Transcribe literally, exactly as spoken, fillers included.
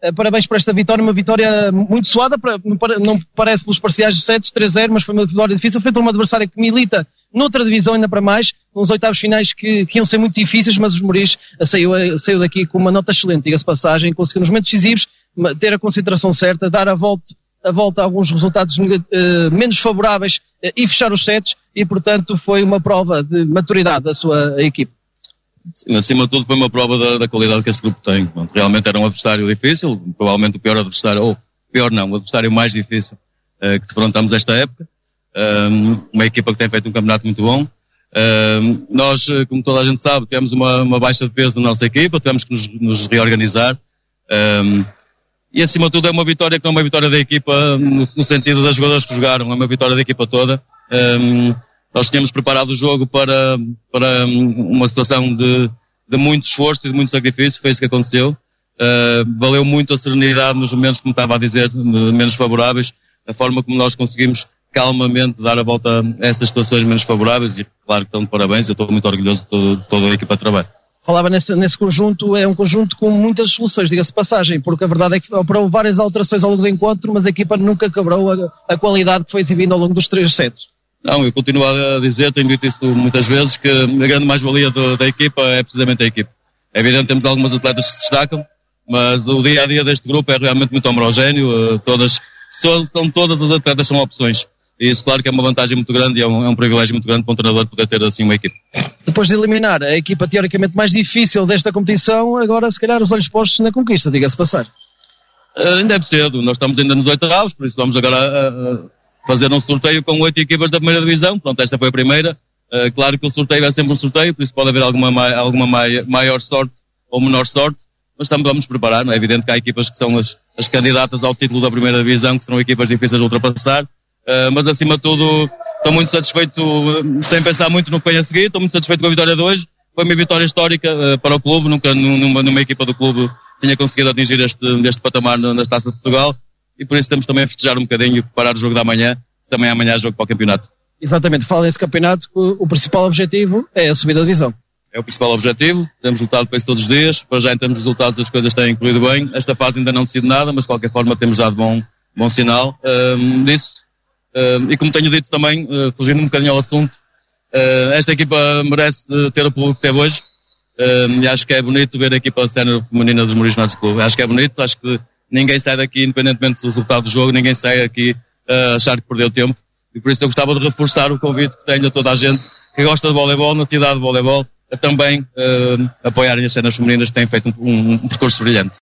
parabéns por esta vitória, uma vitória muito suada, não parece pelos parciais de sete, três a zero, mas foi uma vitória difícil, feita uma adversária que milita noutra divisão ainda para mais, nos oitavos finais que, que iam ser muito difíceis, mas os Moris saiu, saiu daqui com uma nota excelente, diga-se passagem, conseguiu nos momentos decisivos ter a concentração certa, dar a volta, a volta a alguns resultados uh, menos favoráveis uh, e fechar os sets, e portanto foi uma prova de maturidade da sua equipe. Sim, acima de tudo foi uma prova da, da qualidade que este grupo tem. Realmente era um adversário difícil, provavelmente o pior adversário, ou pior não, o adversário mais difícil uh, que defrontamos esta época. Um, uma equipa que tem feito um campeonato muito bom. Um, nós, como toda a gente sabe, tivemos uma, uma baixa de peso na nossa equipa, tivemos que nos, nos reorganizar. Um, e acima de tudo é uma vitória que não é uma vitória da equipa no, no sentido das jogadoras que jogaram, é uma vitória da equipa toda. Um, Nós tínhamos preparado o jogo para, para uma situação de, de muito esforço e de muito sacrifício, foi isso que aconteceu. Uh, valeu muito a serenidade nos momentos, como estava a dizer, menos favoráveis, a forma como nós conseguimos calmamente dar a volta a essas situações menos favoráveis, e claro que estão de parabéns, eu estou muito orgulhoso de, todo, de toda a equipa de trabalho. Falava nesse, nesse conjunto, é um conjunto com muitas soluções, diga-se passagem, porque a verdade é que operou várias alterações ao longo do encontro, mas a equipa nunca quebrou a, a qualidade que foi exibida ao longo dos três sets. Não, eu continuo a dizer, tenho dito isso muitas vezes, que a grande mais-valia da equipa é precisamente a equipa. É evidente que temos algumas atletas que se destacam, mas o dia-a-dia deste grupo é realmente muito homogéneo, todas, são todas as atletas são opções. E isso, claro, que é uma vantagem muito grande e é um, é um privilégio muito grande para um treinador poder ter assim uma equipa. Depois de eliminar a equipa teoricamente mais difícil desta competição, agora se calhar os olhos postos na conquista, diga-se passar. Uh, ainda é cedo, nós estamos ainda nos oitavos, por isso vamos agora uh, fazer um sorteio com oito equipas da primeira divisão. Pronto, esta foi a primeira. Uh, claro que o sorteio é sempre um sorteio, por isso pode haver alguma, mai, alguma mai, maior sorte ou menor sorte, mas também vamos preparar. Não é evidente que há equipas que são as, as candidatas ao título da primeira divisão, que serão equipas difíceis de ultrapassar. Uh, mas acima de tudo estou muito satisfeito, uh, sem pensar muito no que vem a seguir, estou muito satisfeito com a vitória de hoje. Foi uma vitória histórica uh, para o clube, nunca numa, numa equipa do clube tinha conseguido atingir este, este patamar na, na Taça de Portugal, e por isso temos também a festejar um bocadinho e preparar o jogo da manhã, que também amanhã é jogo para o campeonato. Exatamente, fala nesse campeonato, o, o principal objetivo é a subida da divisão. É o principal objetivo, temos lutado para isso todos os dias, para já em termos de resultados as coisas têm corrido bem, esta fase ainda não decide nada, mas de qualquer forma temos dado bom, bom sinal um, disso. Uh, e como tenho dito também, uh, fugindo um bocadinho ao assunto, uh, esta equipa merece ter o público que teve hoje, uh, e acho que é bonito ver a equipa sénior feminina dos Moris Ginásio Clube. Acho que é bonito, acho que ninguém sai daqui, independentemente do resultado do jogo, ninguém sai aqui a uh, achar que perdeu tempo, e por isso eu gostava de reforçar o convite que tenho a toda a gente que gosta de voleibol, na cidade de voleibol, a também uh, apoiarem as cenas femininas que têm feito um, um, um percurso brilhante.